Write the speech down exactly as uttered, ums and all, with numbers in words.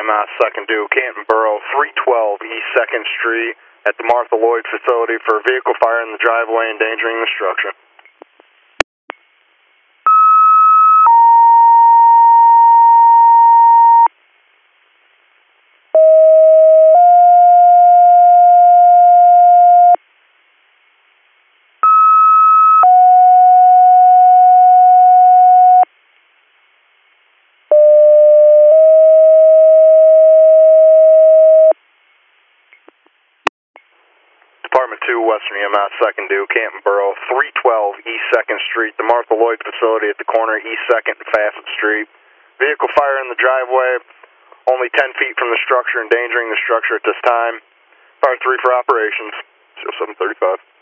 S, second due, Canton Borough, three twelve East second Street at the Martha Lloyd facility for a vehicle fire in the driveway endangering the structure. Department two, Western E M S, second due, Canton Borough, three twelve East second Street, the Martha Lloyd facility at the corner East second and Fassett Street. Vehicle fire in the driveway, only ten feet from the structure, endangering the structure at this time. Fire three for operations, zero seven thirty-five.